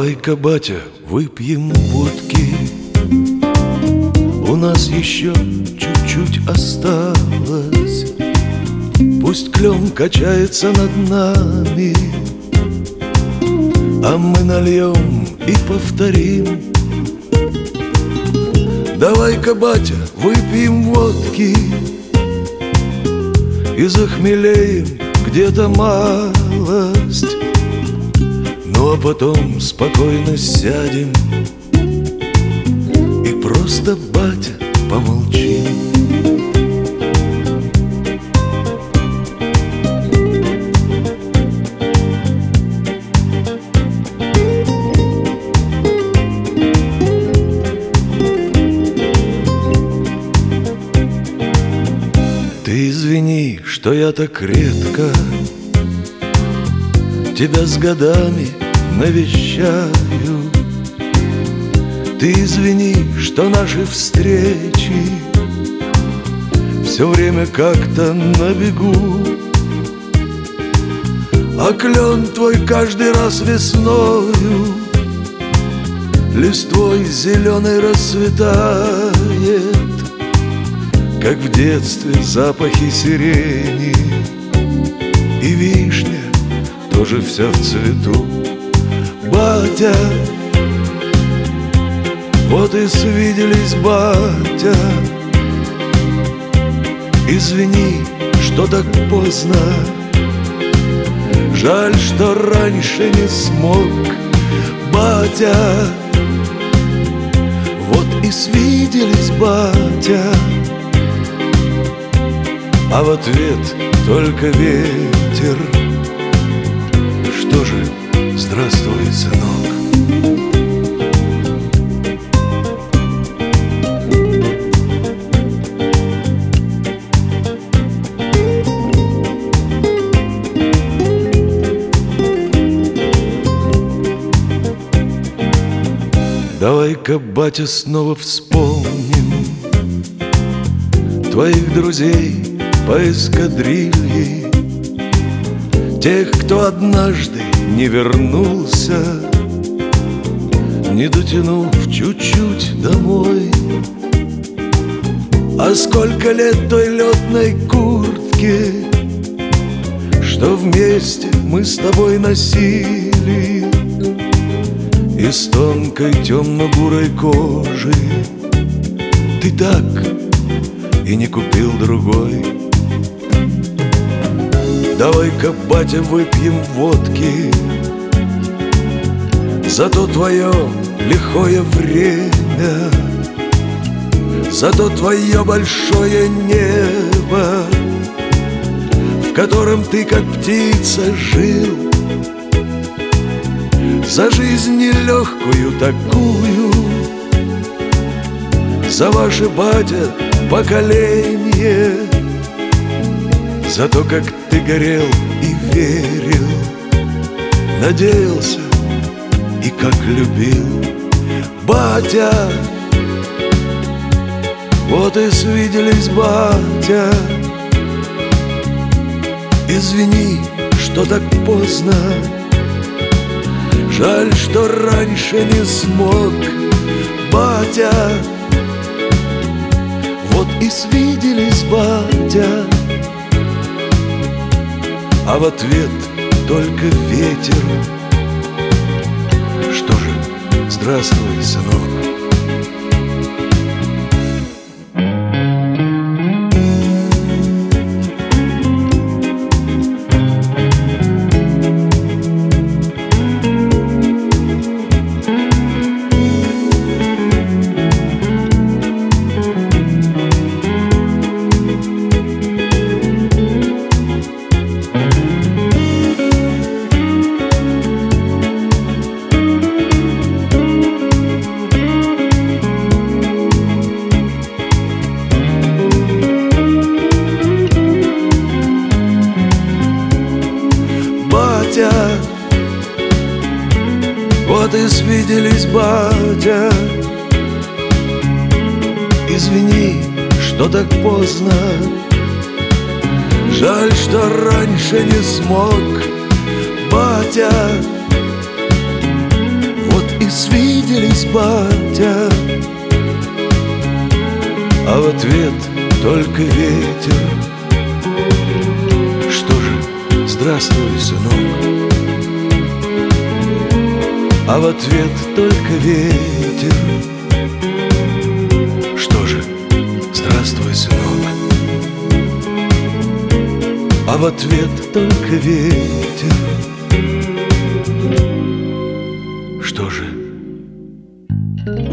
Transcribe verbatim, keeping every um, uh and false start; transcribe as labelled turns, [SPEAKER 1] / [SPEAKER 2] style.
[SPEAKER 1] Давай-ка, батя, выпьем водки, у нас еще чуть-чуть осталось. Пусть клен качается над нами, а мы нальем и повторим. Давай-ка, батя, выпьем водки и захмелеем где-то малость. Ну а потом спокойно сядем и просто, батя, помолчим. Ты извини, что я так редко тебя с годами навещаю. Ты извини, что наши встречи все время как-то на бегу, а клен твой каждый раз весною листвой зеленой расцветает, как в детстве запахи сирени, и вишня тоже вся в цвету. Батя, вот и свиделись, батя. Извини, что так поздно, жаль, что раньше не смог. Батя, вот и свиделись, батя. А в ответ только ветер. Что же, здравствуй, сынок. Давай-ка, батя, снова вспомним твоих друзей по эскадрилье, тех, кто однажды не вернулся, не дотянув чуть-чуть домой. А сколько лет той летной куртке, что вместе мы с тобой носили, из тонкой темно-бурой кожи, ты так и не купил другой. Давай-ка, батя, выпьем водки за то твое лихое время, за то твое большое небо, в котором ты, как птица, жил, за жизнь нелегкую такую, за ваше, батя, поколение, за то, как ты горел и верил, надеялся и как любил. Батя, вот и свиделись, батя. Извини, что так поздно, жаль, что раньше не смог. Батя, вот и свиделись, батя. А в ответ только ветер. Что же, здравствуй, сынок. Батя, вот и свиделись, батя. Извини, что так поздно, жаль, что раньше не смог. Батя, вот свиделись, батя. А в ответ только ветер. Что же, здравствуй, сынок. А в ответ только ветер. Что же, здравствуй, сынок. А в ответ только ветер. Что же?